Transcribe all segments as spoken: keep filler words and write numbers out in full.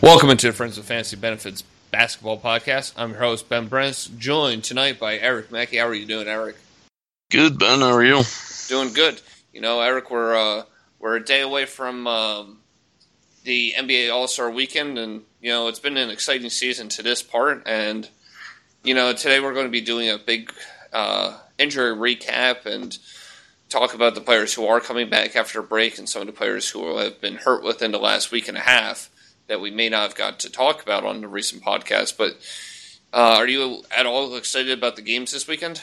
Welcome into the Friends of Fantasy Benefits Basketball Podcast. I'm your host, Ben Brents, joined tonight by Eric Mackey. How are you doing, Eric? Good, Ben. How are you? Doing good. You know, Eric, we're uh, we're a day away from um, the N B A All-Star Weekend, and, you know, it's been an exciting season to this part, and, you know, today we're going to be doing a big uh, injury recap and talk about the players who are coming back after a break and some of the players who have been hurt within the last week and a half that we may not have got to talk about on the recent podcast. But uh, are you at all excited about the games this weekend?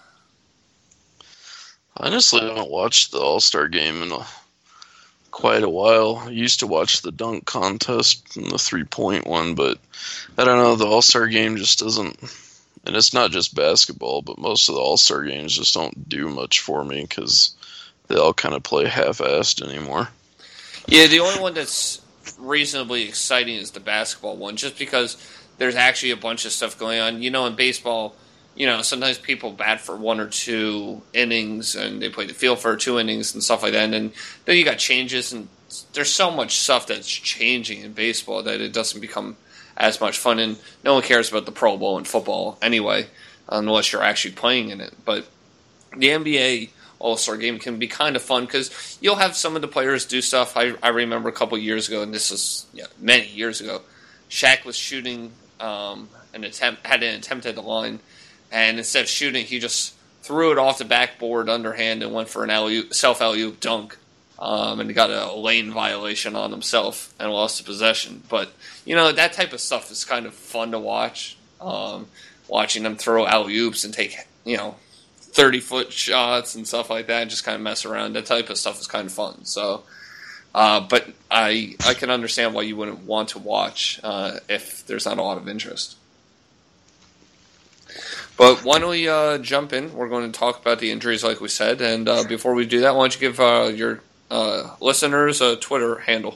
Honestly, I haven't watched the All-Star game in a, quite a while. I used to watch the dunk contest and the three-point one, but I don't know, the All-Star game just doesn't, and it's not just basketball, but most of the All-Star games just don't do much for me because they all kind of play half-assed anymore. Yeah, the only one that's reasonably exciting is the basketball one, just because there's actually a bunch of stuff going on. You know, in baseball, you know, sometimes people bat for one or two innings and they play the field for two innings and stuff like that. And then you got changes, and there's so much stuff that's changing in baseball that it doesn't become as much fun. And no one cares about the Pro Bowl in football anyway, unless you're actually playing in it. But the N B A All-Star game can be kind of fun because you'll have some of the players do stuff. I, I remember a couple years ago, and this was yeah, many years ago, Shaq was shooting um, an attempt, had an attempt at the line, and instead of shooting, he just threw it off the backboard underhand and went for an alley-oop, self alley-oop dunk, um, and he got a lane violation on himself and lost the possession. But, you know, that type of stuff is kind of fun to watch, um, watching them throw alley-oops and take, you know, thirty-foot shots and stuff like that, just kind of mess around. That type of stuff is kind of fun. So, uh, but I I can understand why you wouldn't want to watch uh, if there's not a lot of interest. But why don't we uh, jump in? We're going to talk about the injuries like we said. And uh, before we do that, why don't you give uh, your uh, listeners a Twitter handle?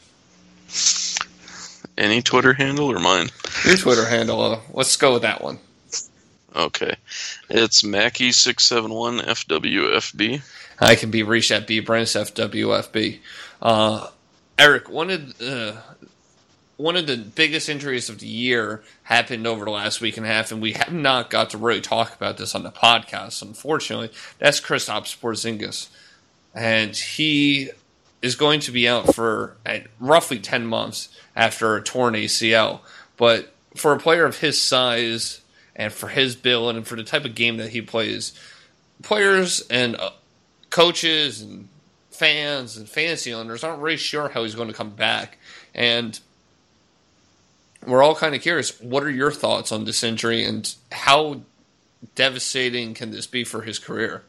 Any Twitter handle or mine? Your Twitter handle. Uh, let's go with that one. Okay. It's Mackey six seven one F W F B. I can be reached at B Brents F W F B. Uh, Eric, one of uh, one of the biggest injuries of the year happened over the last week and a half, and we have not got to really talk about this on the podcast, unfortunately. That's Kristaps Porzingis. And he is going to be out for uh, roughly ten months after a torn A C L. But for a player of his size and for his build and for the type of game that he plays, players and uh, coaches and fans and fantasy owners aren't really sure how he's going to come back. And we're all kind of curious, what are your thoughts on this injury and how devastating can this be for his career?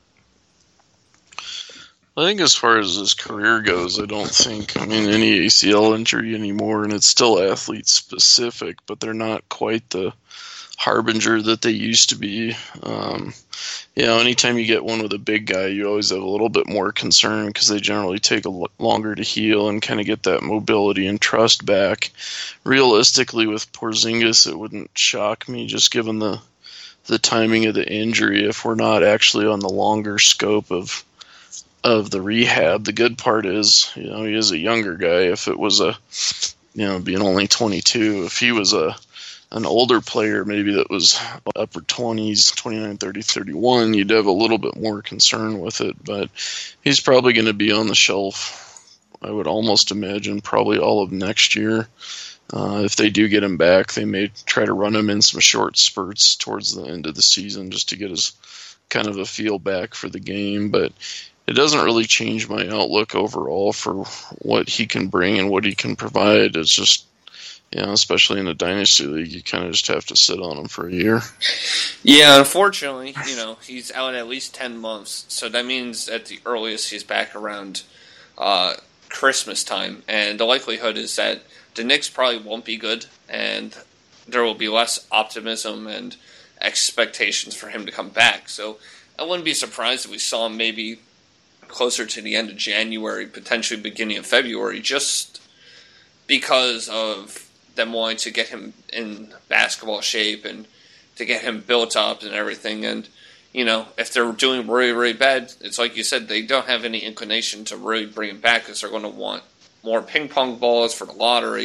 I think as far as his career goes, I don't think, I mean, any A C L injury anymore, and it's still athlete-specific, but they're not quite the harbinger that they used to be. Um, you know, anytime you get one with a big guy, you always have a little bit more concern because they generally take a l- longer to heal and kind of get that mobility and trust back. Realistically, with Porzingis, it wouldn't shock me just given the the timing of the injury if we're not actually on the longer scope of of the rehab. The good part is, you know, he is a younger guy. If it was a, you know, being only twenty-two, if he was a an older player, maybe that was upper twenties, twenty-nine, thirty, thirty-one, you'd have a little bit more concern with it. But he's probably going to be on the shelf, I would almost imagine, probably all of next year. Uh, if they do get him back, they may try to run him in some short spurts towards the end of the season just to get his kind of a feel back for the game. But it doesn't really change my outlook overall for what he can bring and what he can provide. It's just, you know, especially in a dynasty league, you kind of just have to sit on him for a year. Yeah, unfortunately, you know, he's out at least ten months. So that means at the earliest he's back around uh, Christmas time. And the likelihood is that the Knicks probably won't be good, and there will be less optimism and expectations for him to come back. So I wouldn't be surprised if we saw him maybe closer to the end of January, potentially beginning of February, just because of them wanting to get him in basketball shape and to get him built up and everything. And, you know, if they're doing really, really bad, it's like you said, they don't have any inclination to really bring him back because they're going to want more ping pong balls for the lottery.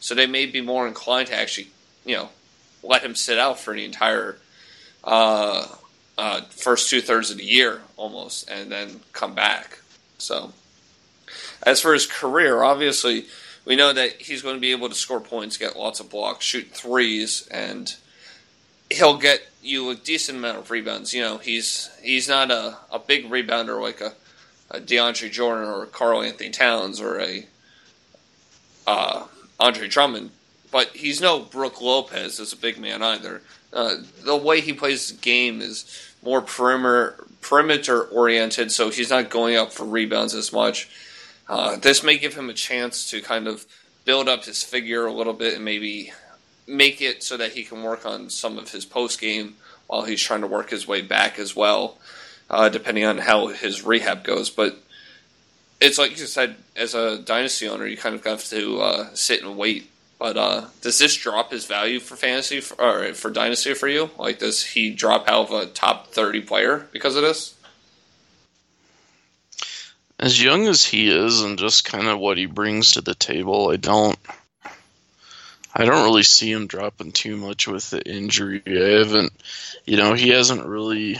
So they may be more inclined to actually, you know, let him sit out for the entire uh, uh, first two-thirds of the year almost and then come back. So as for his career, obviously we know that he's going to be able to score points, get lots of blocks, shoot threes, and he'll get you a decent amount of rebounds. You know, he's he's not a, a big rebounder like a, a DeAndre Jordan or a Karl Anthony Towns or a uh, Andre Drummond, but he's no Brook Lopez as a big man either. Uh, the way he plays the game is more perimeter perimeter oriented, so he's not going up for rebounds as much. Uh, this may give him a chance to kind of build up his figure a little bit and maybe make it so that he can work on some of his post game while he's trying to work his way back as well, uh, depending on how his rehab goes. But it's like you said, as a dynasty owner, you kind of have to uh, sit and wait. But uh, does this drop his value for fantasy for, or for dynasty for you? Like, does he drop out of a top thirty player because of this? As young as he is and just kind of what he brings to the table, I don't I don't really see him dropping too much with the injury. I haven't, you know, he hasn't really,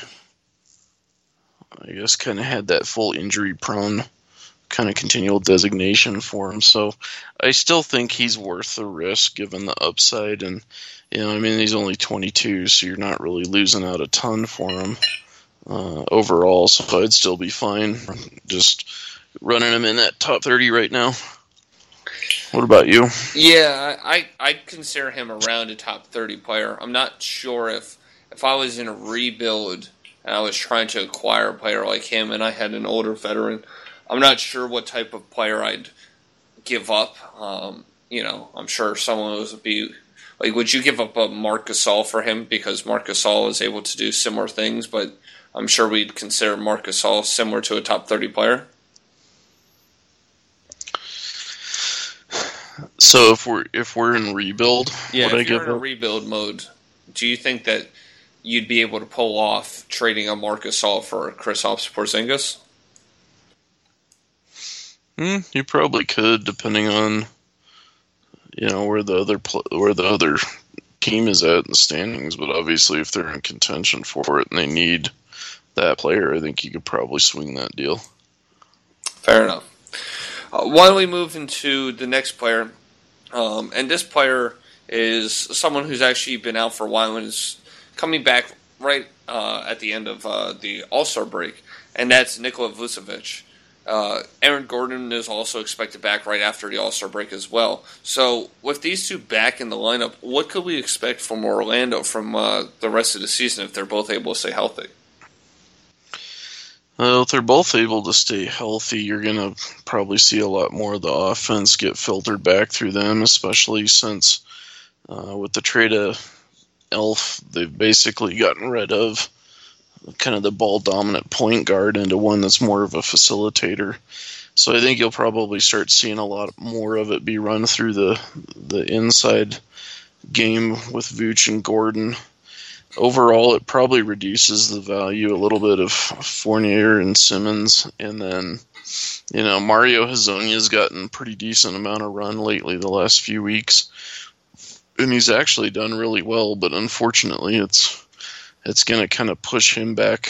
I guess, kind of had that full injury prone kind of continual designation for him. So I still think he's worth the risk given the upside. And, you know, I mean, he's only twenty-two, so you're not really losing out a ton for him uh, overall. So I'd still be fine just running him in that top thirty right now. What about you? Yeah, I, I'd consider him around a top thirty player. I'm not sure if, if I was in a rebuild and I was trying to acquire a player like him and I had an older veteran, I'm not sure what type of player I'd give up. Um, you know, I'm sure someone would be like, would you give up a Marc Gasol for him? Because Marc Gasol is able to do similar things, but I'm sure we'd consider Marc Gasol similar to a top thirty player. So if we're if we're in rebuild, yeah, would if I you're give in a up? rebuild mode, do you think that you'd be able to pull off trading a Marc Gasol for Kristaps Porzingis? Hmm, you probably could, depending on you know where the other pl- where the other team is at in the standings. But obviously, if they're in contention for it and they need that player, I think you could probably swing that deal. Fair enough. Uh, why don't we move into the next player? Um, and this player is someone who's actually been out for a while and is coming back right uh, at the end of uh, the All-Star break, and that's Nikola Vucevic. Uh, Aaron Gordon is also expected back right after the All-Star break as well. So with these two back in the lineup, what could we expect from Orlando from uh, the rest of the season if they're both able to stay healthy? Well, if they're both able to stay healthy, you're going to probably see a lot more of the offense get filtered back through them, especially since uh, with the trade of Elf, they've basically gotten rid of kind of the ball-dominant point guard into one that's more of a facilitator. So I think you'll probably start seeing a lot more of it be run through the the inside game with Vooch and Gordon. Overall, it probably reduces the value a little bit of Fournier and Simmons. And then, you know, Mario Hezonja's gotten a pretty decent amount of run lately the last few weeks. And he's actually done really well, but unfortunately it's it's going to kind of push him back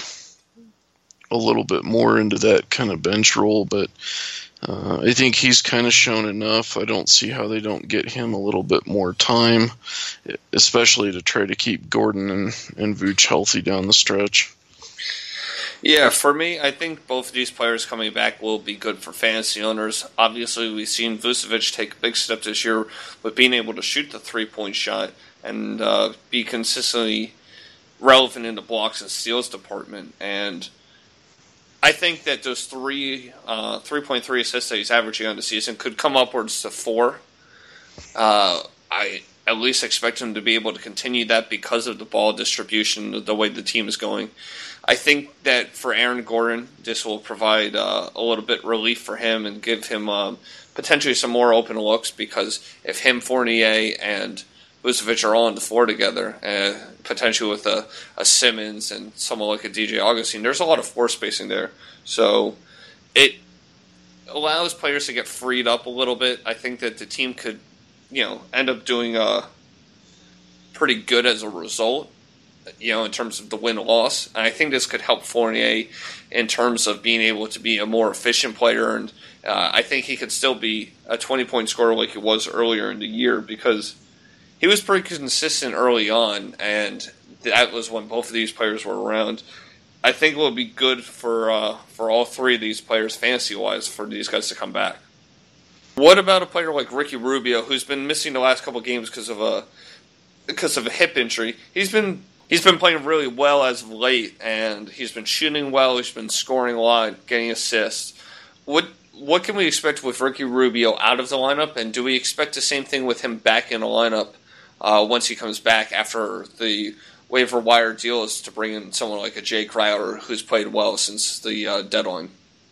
a little bit more into that kind of bench role. But uh, I think he's kind of shown enough. I don't see how they don't get him a little bit more time, especially to try to keep Gordon and, and Vooch healthy down the stretch. Yeah, for me, I think both of these players coming back will be good for fantasy owners. Obviously, we've seen Vucevic take a big step this year with being able to shoot the three-point shot and uh, be consistently relevant in the blocks and steals department. And I think that those three, uh, three point three assists that he's averaging on the season could come upwards to four. Uh, I at least expect him to be able to continue that because of the ball distribution, the way the team is going. I think that for Aaron Gordon, this will provide uh, a little bit relief for him and give him um, potentially some more open looks, because if him, Fournier, and Vucevic are all on the floor together, uh, potentially with a, a Simmons and someone like a D J Augustine, there's a lot of floor spacing there. So it allows players to get freed up a little bit. I think that the team could you know, end up doing uh, pretty good as a result, you know, in terms of the win-loss. And I think this could help Fournier in terms of being able to be a more efficient player. And uh, I think he could still be a twenty-point scorer like he was earlier in the year, because he was pretty consistent early on, and that was when both of these players were around. I think it would be good for uh, for all three of these players, fantasy-wise, for these guys to come back. What about a player like Ricky Rubio, who's been missing the last couple of games because of a because of a hip injury? He's been he's been playing really well as of late, and he's been shooting well. He's been scoring a lot, getting assists. What what can we expect with Ricky Rubio out of the lineup, and do we expect the same thing with him back in the lineup uh, once he comes back after the waiver wire deal is to bring in someone like a Jay Crowder who's played well since the uh, deadline?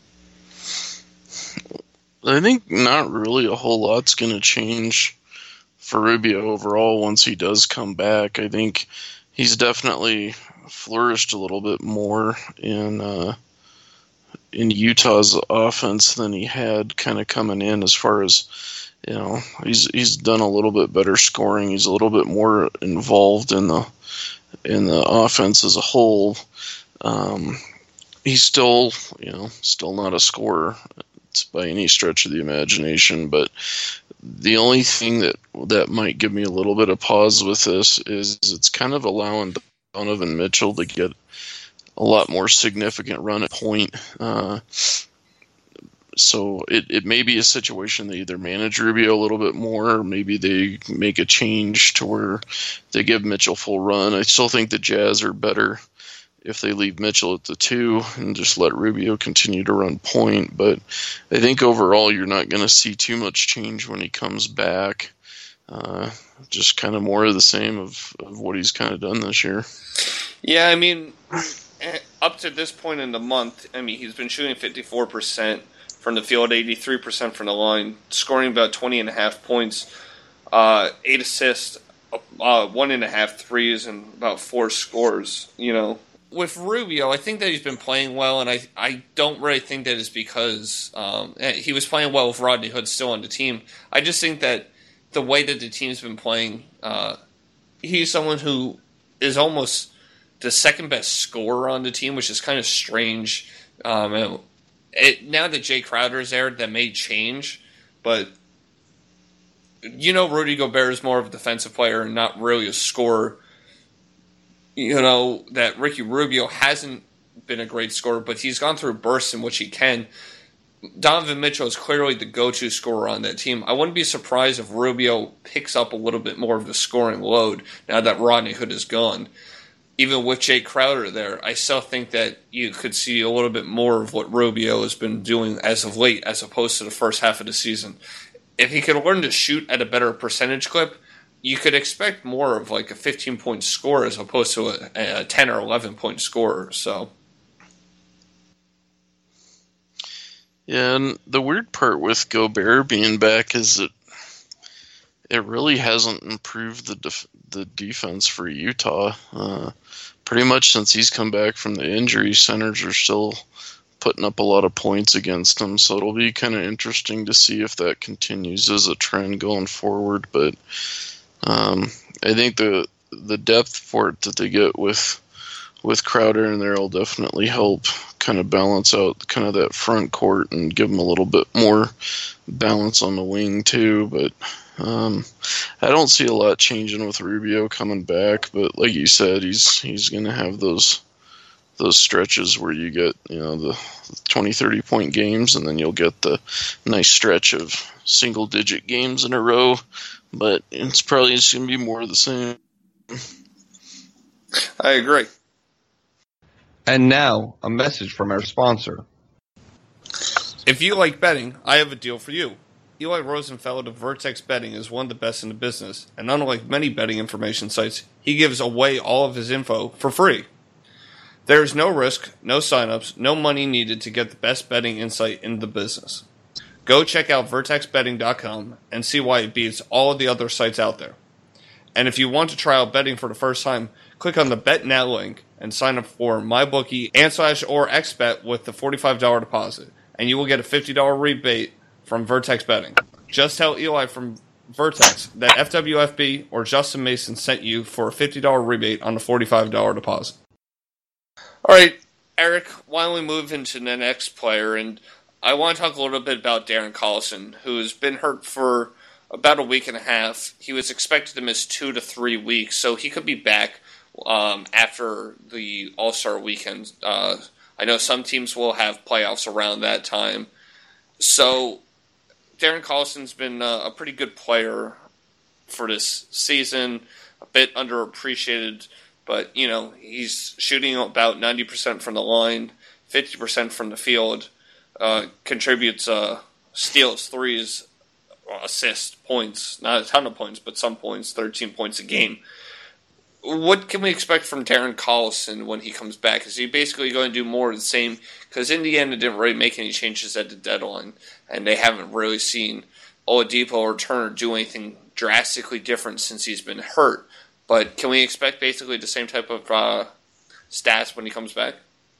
I think not really a whole lot's going to change for Rubio overall once he does come back. I think he's definitely flourished a little bit more in uh, in Utah's offense than he had kind of coming in, as far as, you know, he's he's done a little bit better scoring. He's a little bit more involved in the in the offense as a whole. Um, he's still, you know, still not a scorer by any stretch of the imagination, but the only thing that that might give me a little bit of pause with this is it's kind of allowing Donovan Mitchell to get a lot more significant run at point. Uh, so it, it may be a situation they either manage Rubio a little bit more, or maybe they make a change to where they give Mitchell full run. I still think the Jazz are better if they leave Mitchell at the two and just let Rubio continue to run point. But I think overall you're not going to see too much change when he comes back. Uh, just kind of more of the same of, of what he's kind of done this year. Yeah, I mean, up to this point in the month, I mean, he's been shooting fifty-four percent from the field, eighty-three percent from the line, scoring about twenty and a half points, uh, eight assists, uh, one and a half threes, and about four scores. You know, with Rubio, I think that he's been playing well, and I I don't really think that is because um, he was playing well with Rodney Hood still on the team. I just think that the way that the team's been playing, uh, he's someone who is almost the second best scorer on the team, which is kind of strange. Um, it, now that Jay Crowder is there, that may change, but you know, Rudy Gobert is more of a defensive player and not really a scorer. You know, that Ricky Rubio hasn't been a great scorer, but he's gone through bursts in which he can. Donovan Mitchell is clearly the go-to scorer on that team. I wouldn't be surprised if Rubio picks up a little bit more of the scoring load now that Rodney Hood is gone. Even with Jay Crowder there, I still think that you could see a little bit more of what Rubio has been doing as of late, as opposed to the first half of the season. If he could learn to shoot at a better percentage clip, you could expect more of like a fifteen-point score as opposed to a, a ten or eleven-point scorer. So, yeah, and the weird part with Gobert being back is that it really hasn't improved the def- the defense for Utah. Uh, pretty much since he's come back from the injury, centers are still putting up a lot of points against him. So it'll be kind of interesting to see if that continues as a trend going forward. But um, I think the the depth for it that they get with with Crowder in there will definitely help kind of balance out kind of that front court and give them a little bit more balance on the wing too. But Um, I don't see a lot changing with Rubio coming back, but like you said, he's he's going to have those those stretches where you get, you know, the twenty, thirty point games, and then you'll get the nice stretch of single digit games in a row, but it's probably just going to be more of the same. I agree. And now, a message from our sponsor. If you like betting, I have a deal for you. Eli Rosenfeld of Vertex Betting is one of the best in the business, and unlike many betting information sites, he gives away all of his info for free. There is no risk, no signups, no money needed to get the best betting insight in the business. Go check out vertex betting dot com and see why it beats all of the other sites out there. And if you want to try out betting for the first time, click on the Bet Now link and sign up for MyBookie and slash or XBet with the forty-five dollars deposit, and you will get a fifty dollars rebate from Vertex Betting. Just tell Eli from Vertex that F W F B or Justin Mason sent you for a fifty dollars rebate on a forty-five dollars deposit. All right, Eric, why don't we move into the next player? And I want to talk a little bit about Darren Collison, who has been hurt for about a week and a half. He was expected to miss two to three weeks, so he could be back um, after the All-Star weekend. Uh, I know some teams will have playoffs around that time. So Darren Collison's been uh, a pretty good player for this season, a bit underappreciated, but, you know, he's shooting about ninety percent from the line, fifty percent from the field, uh, contributes uh, steals, threes, assists, points, not a ton of points, but some points, thirteen points a game. What can we expect from Darren Collison when he comes back? Is he basically going to do more of the same? Because in the end, it didn't really make any changes at the deadline, and they haven't really seen Oladipo or Turner do anything drastically different since he's been hurt. But can we expect basically the same type of uh, stats when he comes back?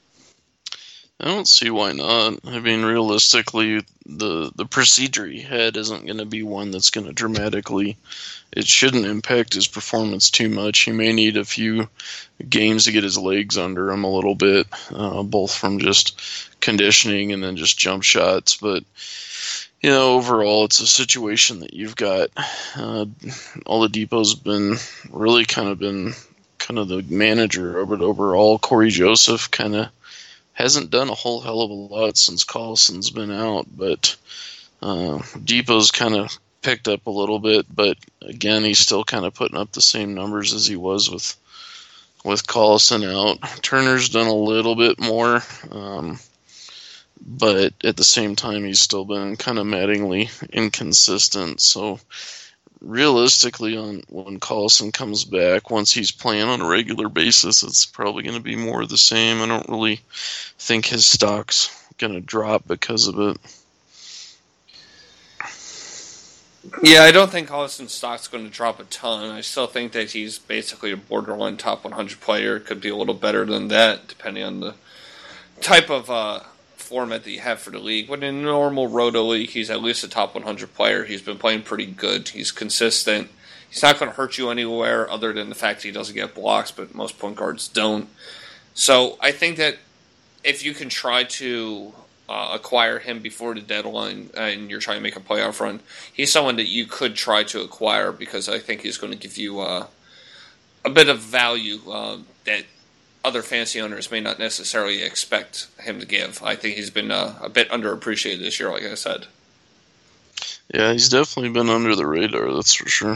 I don't see why not. I mean, realistically, the the procedure he had isn't going to be one that's going to dramatically. It shouldn't impact his performance too much. He may need a few games to get his legs under him a little bit, uh, both from just conditioning and then just jump shots. But, you know, overall, it's a situation that you've got. Uh, Oladipo's been really kind of been kind of the manager, but overall, Corey Joseph kind of hasn't done a whole hell of a lot since Collison's been out, but uh, Depot's kind of picked up a little bit, but again, he's still kind of putting up the same numbers as he was with with Collison out. Turner's done a little bit more, um, but at the same time, he's still been kind of maddeningly inconsistent. So realistically, on when Collison comes back, once he's playing on a regular basis, it's probably going to be more of the same. I don't really think his stock's going to drop because of it. Yeah, I don't think Collison's stock's going to drop a ton. I still think that he's basically a borderline top one hundred player. Could be a little better than that, depending on the type of uh, format that you have for the league. But in a normal Roto league, he's at least a top one hundred player. He's been playing pretty good. He's consistent. He's not going to hurt you anywhere other than the fact that he doesn't get blocks, but most point guards don't. So I think that if you can try to uh, acquire him before the deadline and you're trying to make a playoff run, he's someone that you could try to acquire because I think he's going to give you uh, a bit of value uh, that other fantasy owners may not necessarily expect him to give. I think he's been uh, a bit underappreciated this year, like I said. Yeah, he's definitely been under the radar, that's for sure.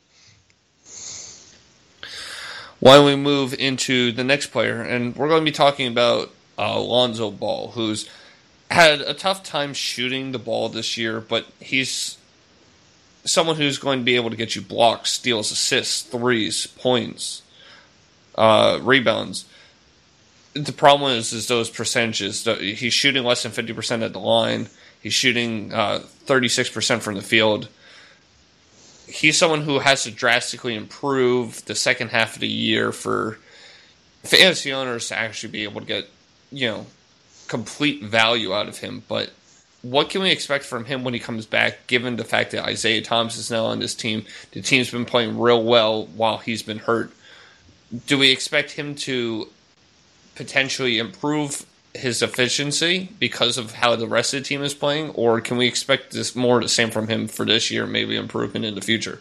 Why don't we move into the next player? And we're going to be talking about uh, Lonzo Ball, who's had a tough time shooting the ball this year, but he's someone who's going to be able to get you blocks, steals, assists, threes, points, uh, rebounds. The problem is, is those percentages. He's shooting less than fifty percent at the line. He's shooting uh, thirty-six percent from the field. He's someone who has to drastically improve the second half of the year for fantasy owners to actually be able to get, you know, complete value out of him. But what can we expect from him when he comes back, given the fact that Isaiah Thomas is now on this team? The team's been playing real well while he's been hurt. Do we expect him to potentially improve his efficiency because of how the rest of the team is playing, or can we expect this more of the same from him for this year, maybe improvement in the future?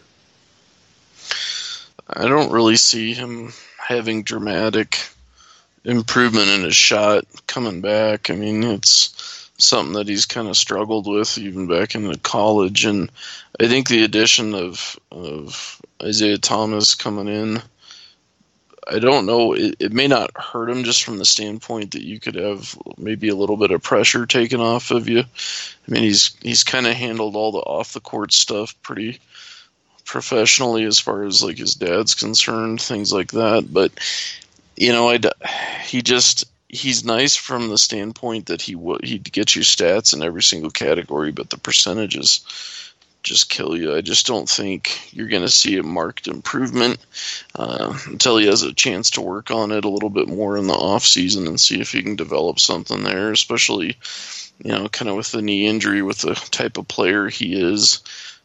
I don't really see him having dramatic improvement in his shot coming back. I mean, it's something that he's kind of struggled with even back in college, and I think the addition of of Isaiah Thomas coming in, I don't know, it, it may not hurt him just from the standpoint that you could have maybe a little bit of pressure taken off of you. I mean, he's he's kind of handled all the off the court stuff pretty professionally as far as like his dad's concerned, things like that. But you know, I he just he's nice from the standpoint that he would he'd get you stats in every single category, but the percentages just kill you. I just don't think you're going to see a marked improvement uh, until he has a chance to work on it a little bit more in the off season and see if he can develop something there, especially, you know, kind of with the knee injury, with the type of player he is.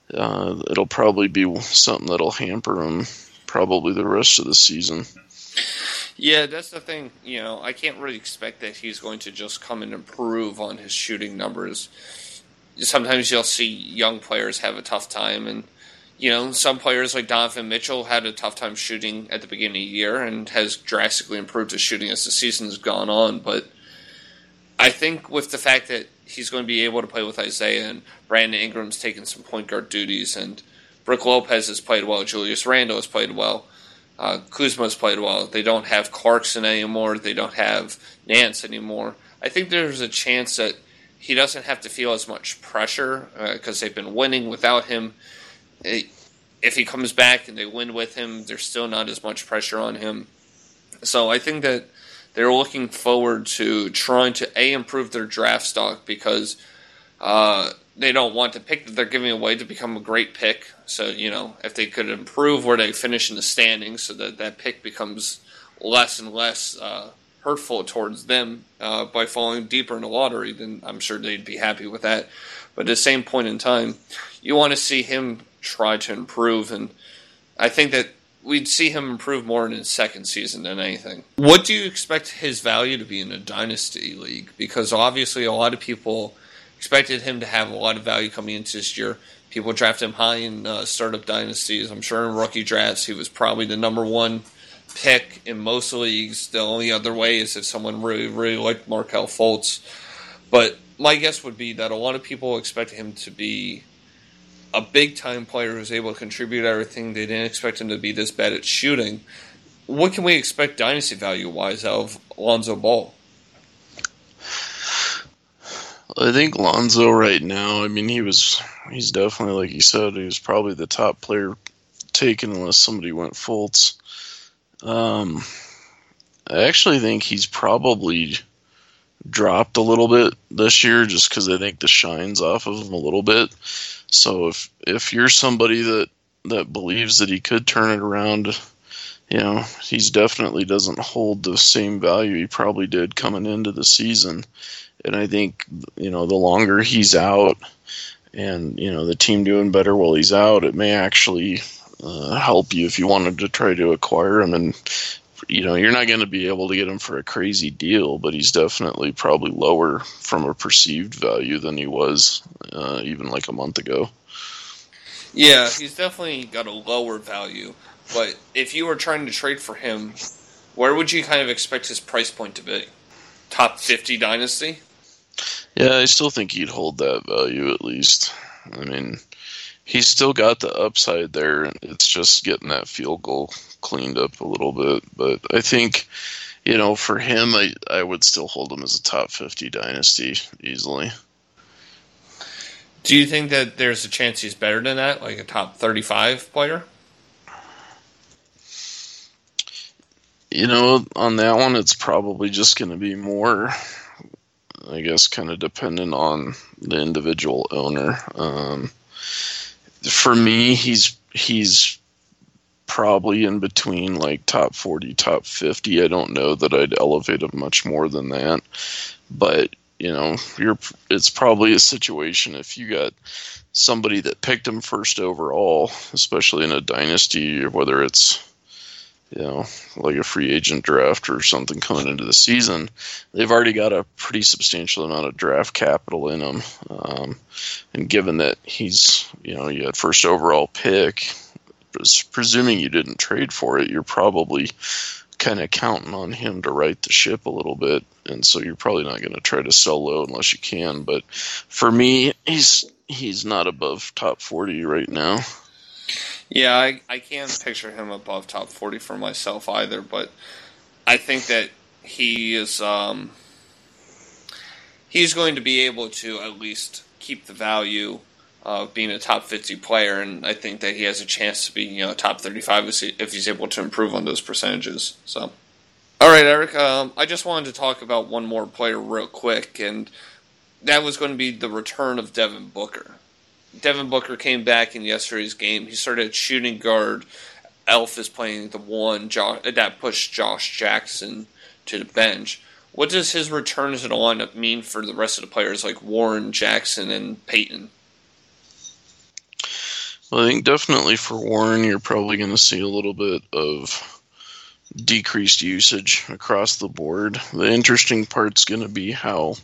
uh, it'll probably be something that'll hamper him probably the rest of the season. Yeah, that's the thing. You know, I can't really expect that he's going to just come and improve on his shooting numbers. Sometimes you'll see young players have a tough time, and you know, some players like Donovan Mitchell had a tough time shooting at the beginning of the year and has drastically improved his shooting as the season's gone on. But I think with the fact that he's going to be able to play with Isaiah and Brandon Ingram's taken some point guard duties and Brook Lopez has played well, Julius Randle has played well, uh, Kuzma's played well. They don't have Clarkson anymore. They don't have Nance anymore. I think there's a chance that he doesn't have to feel as much pressure because uh, they've been winning without him. If he comes back and they win with him, there's still not as much pressure on him. So I think that they're looking forward to trying to, A, improve their draft stock because uh, they don't want the pick that they're giving away to become a great pick. So, you know, if they could improve where they finish in the standings so that that pick becomes less and less uh, hurtful towards them uh, by falling deeper in the lottery, then I'm sure they'd be happy with that. But at the same point in time, you want to see him try to improve, and I think that we'd see him improve more in his second season than anything. What do you expect his value to be in a dynasty league? Because obviously a lot of people expected him to have a lot of value coming into this year. People draft him high in uh, startup dynasties. I'm sure in rookie drafts he was probably the number one pick in most leagues. The only other way is if someone really, really liked Markelle Fultz. But my guess would be that a lot of people expected him to be a big-time player who's able to contribute everything. They didn't expect him to be this bad at shooting. What can we expect dynasty value-wise out of Lonzo Ball? I think Lonzo right now, I mean, he was, he's definitely, like you said, he was probably the top player taken unless somebody went Fultz. Um, I actually think he's probably dropped a little bit this year just because I think the shine's off of him a little bit. So if if you're somebody that, that believes that he could turn it around, you know, he's definitely doesn't hold the same value he probably did coming into the season. And I think, you know, the longer he's out and, you know, the team doing better while he's out, it may actually uh, help you if you wanted to try to acquire him. And, you know, you're not going to be able to get him for a crazy deal, but he's definitely probably lower from a perceived value than he was uh, even like a month ago. Yeah, he's definitely got a lower value. But if you were trying to trade for him, where would you kind of expect his price point to be? Top fifty dynasty? Yeah, I still think he'd hold that value at least. I mean, he's still got the upside there. It's just getting that field goal cleaned up a little bit. But I think, you know, for him, I, I would still hold him as a top fifty dynasty easily. Do you think that there's a chance he's better than that, like a top thirty-five player? You know, on that one, it's probably just going to be more, I guess, kind of dependent on the individual owner. Um, for me, he's he's probably in between like top forty, top fifty. I don't know that I'd elevate him much more than that, but you know, you're it's probably a situation if you got somebody that picked him first overall, especially in a dynasty, or whether it's, you know, like a free agent draft or something coming into the season, they've already got a pretty substantial amount of draft capital in them. Um, and given that he's, you know, you had first overall pick, presuming you didn't trade for it, you're probably kind of counting on him to right the ship a little bit. And so you're probably not going to try to sell low unless you can. But for me, he's he's not above top forty right now. Yeah, I, I can't picture him above top forty for myself either, but I think that he is um, he's going to be able to at least keep the value of being a top fifty player, and I think that he has a chance to be, you know, top thirty-five if he's able to improve on those percentages. So, all right, Eric, um, I just wanted to talk about one more player real quick, and that was going to be the return of Devin Booker. Devin Booker came back in yesterday's game. He started at shooting guard. Elf is playing the one. Josh, that pushed Josh Jackson to the bench. What does his return to the lineup mean for the rest of the players like Warren, Jackson, and Peyton? Well, I think definitely for Warren, you're probably going to see a little bit of decreased usage across the board. The interesting part's going to be how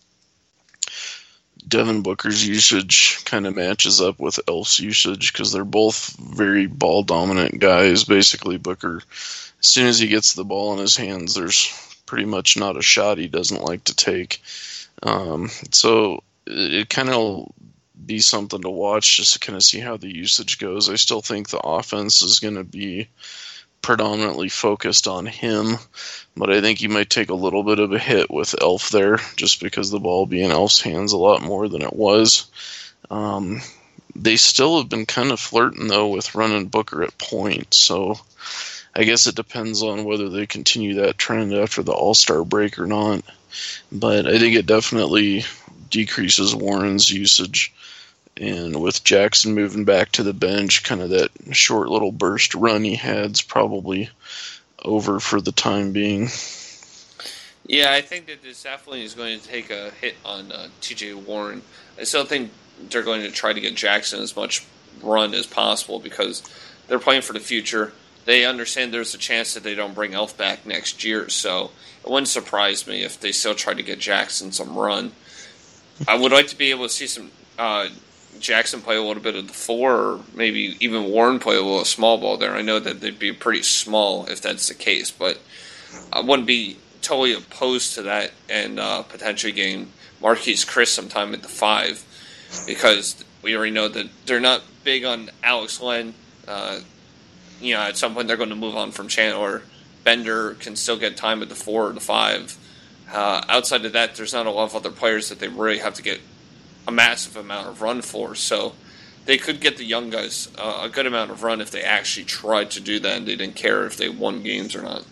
Devin Booker's usage kind of matches up with Elf's usage, because they're both very ball-dominant guys. Basically, Booker, as soon as he gets the ball in his hands, there's pretty much not a shot he doesn't like to take. Um, so it, it kind of be something to watch just to kind of see how the usage goes. I still think the offense is going to be predominantly focused on him, but I think he might take a little bit of a hit with Elf there, just because the ball will be in Elf's hands a lot more than it was. Um, they still have been kind of flirting, though, with running Booker at point, so I guess it depends on whether they continue that trend after the All-Star break or not. But I think it definitely decreases Warren's usage. And with Jackson moving back to the bench, kind of that short little burst run he had is probably over for the time being. Yeah, I think that this definitely is going to take a hit on uh, T J Warren. I still think they're going to try to get Jackson as much run as possible because they're playing for the future. They understand there's a chance that they don't bring Elf back next year, so it wouldn't surprise me if they still try to get Jackson some run. I would like to be able to see some uh, Jackson play a little bit of the four, or maybe even Warren play a little small ball there. I know that they'd be pretty small if that's the case, but I wouldn't be totally opposed to that and uh, potentially getting Marquise Chris sometime at the five, because we already know that they're not big on Alex Len. Uh, you know, at some point they're going to move on from Chandler. Bender can still get time at the four or the five. Uh, outside of that, there's not a lot of other players that they really have to get a massive amount of run for, so they could get the young guys uh, a good amount of run if they actually tried to do that and they didn't care if they won games or not.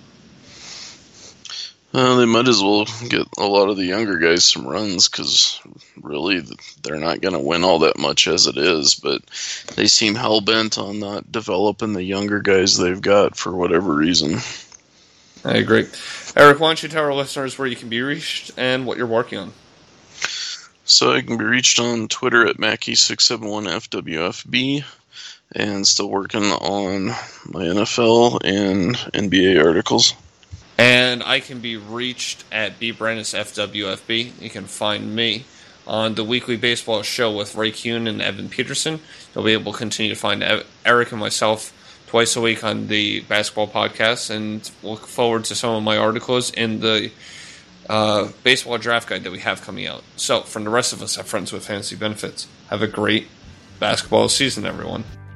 Uh, they might as well get a lot of the younger guys some runs, because really they're not going to win all that much as it is, but they seem hell-bent on not developing the younger guys they've got for whatever reason. I agree. Eric, why don't you tell our listeners where you can be reached and what you're working on? So I can be reached on Twitter at Mackie six seven one F W F B, and still working on my N F L and N B A articles. And I can be reached at B Brandis F W F B. You can find me on the weekly baseball show with Ray Kuhn and Evan Peterson. You'll be able to continue to find Eric and myself twice a week on the basketball podcast, and look forward to some of my articles in the uh, baseball draft guide that we have coming out. So, from the rest of us at Friends with Fantasy Benefits, have a great basketball season, everyone.